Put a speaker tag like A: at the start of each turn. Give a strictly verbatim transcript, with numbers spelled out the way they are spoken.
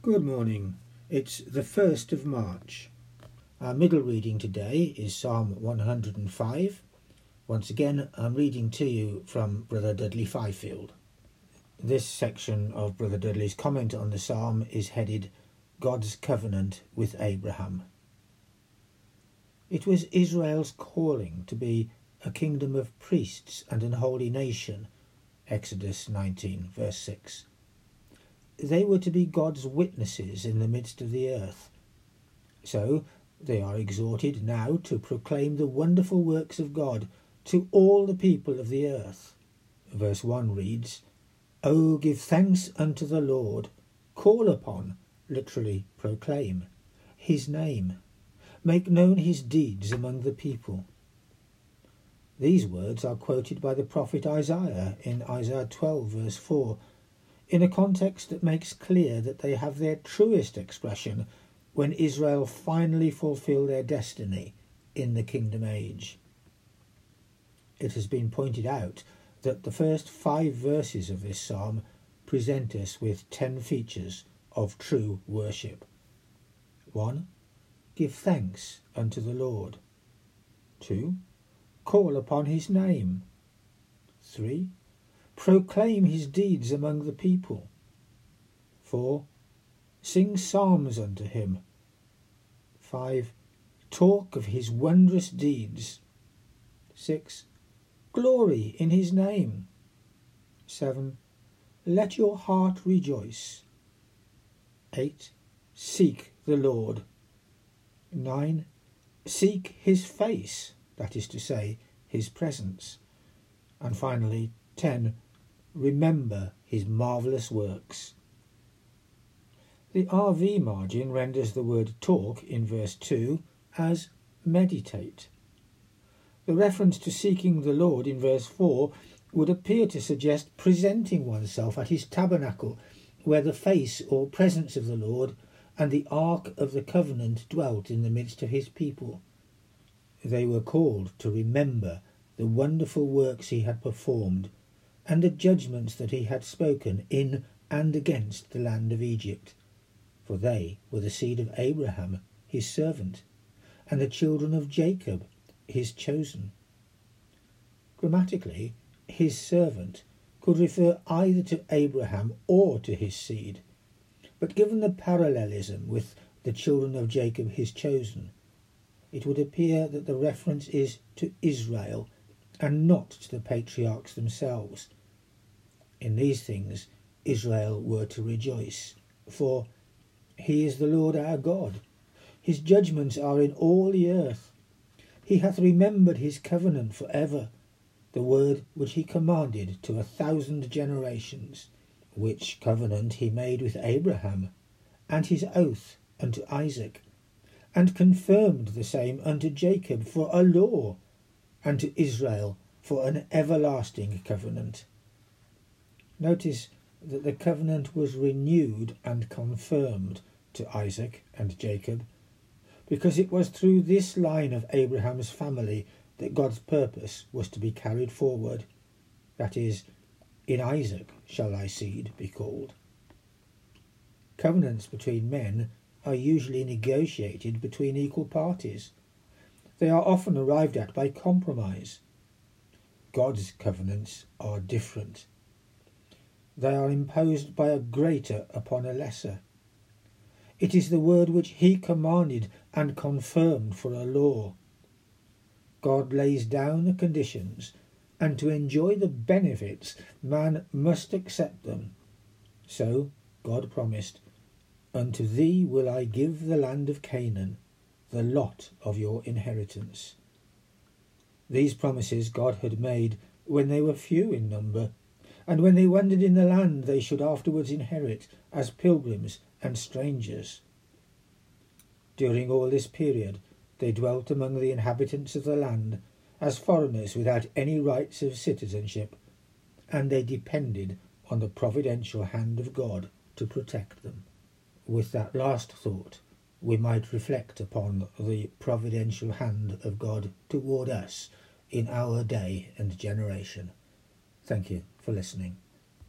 A: Good morning. It's the first of March. Our middle reading today is Psalm one hundred and five. Once again, I'm reading to you from Brother Dudley Fifield. This section of Brother Dudley's comment on the psalm is headed God's Covenant with Abraham. It was Israel's calling to be a kingdom of priests and an holy nation, Exodus nineteen, verse six. They were to be God's witnesses in the midst of the earth. So they are exhorted now to proclaim the wonderful works of God to all the people of the earth. Verse one reads, "O give thanks unto the Lord, call upon," literally proclaim, "his name, make known his deeds among the people." These words are quoted by the prophet Isaiah in Isaiah twelve verse four, in a context that makes clear that they have their truest expression when Israel finally fulfill their destiny in the kingdom age. It has been pointed out that the first five verses of this psalm present us with ten features of true worship. one. Give thanks unto the Lord. two. Call upon his name. three. Proclaim his deeds among the people. four. Sing psalms unto him. five. Talk of his wondrous deeds. six. Glory in his name. seven. Let your heart rejoice. eight. Seek the Lord. nine. Seek his face, that is to say, his presence. And finally, ten. Remember his marvellous works. The R V margin renders the word talk in verse two as meditate. The reference to seeking the Lord in verse four would appear to suggest presenting oneself at his tabernacle, where the face or presence of the Lord and the Ark of the Covenant dwelt in the midst of his people. They were called to remember the wonderful works he had performed and the judgments that he had spoken in and against the land of Egypt, for they were the seed of Abraham, his servant, and the children of Jacob, his chosen. Grammatically, his servant could refer either to Abraham or to his seed, but given the parallelism with the children of Jacob, his chosen, it would appear that the reference is to Israel and not to the patriarchs themselves. In these things Israel were to rejoice, for he is the Lord our God. His judgments are in all the earth. He hath remembered his covenant for ever, the word which he commanded to a thousand generations, which covenant he made with Abraham, and his oath unto Isaac, and confirmed the same unto Jacob for a law, and to Israel for an everlasting covenant. Notice that the covenant was renewed and confirmed to Isaac and Jacob, because it was through this line of Abraham's family that God's purpose was to be carried forward. That is, in Isaac shall thy seed be called. Covenants between men are usually negotiated between equal parties. They are often arrived at by compromise. God's covenants are different. They are imposed by a greater upon a lesser. It is the word which he commanded and confirmed for a law. God lays down the conditions, and to enjoy the benefits, man must accept them. So God promised, "Unto thee will I give the land of Canaan, the lot of your inheritance." These promises God had made when they were few in number, and when they wandered in the land they should afterwards inherit as pilgrims and strangers. During all this period they dwelt among the inhabitants of the land as foreigners without any rights of citizenship, and they depended on the providential hand of God to protect them. With that last thought, we might reflect upon the providential hand of God toward us in our day and generation. Thank you for listening.